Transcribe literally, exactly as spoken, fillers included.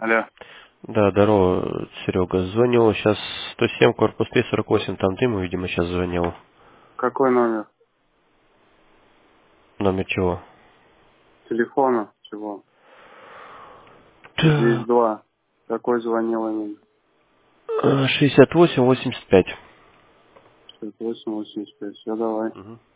Алло. Да, здорово, Серега. Звонил сейчас сто семь, корпус три сорок восемь, там ты ему, видимо, сейчас звонил. Какой номер? Номер чего? Телефона? Чего? Здесь Так, два. Какой звонил именно? э, шестьдесят восемь восемьдесят пять. шестьдесят восемь восемьдесят пять. Все, давай. Мгм.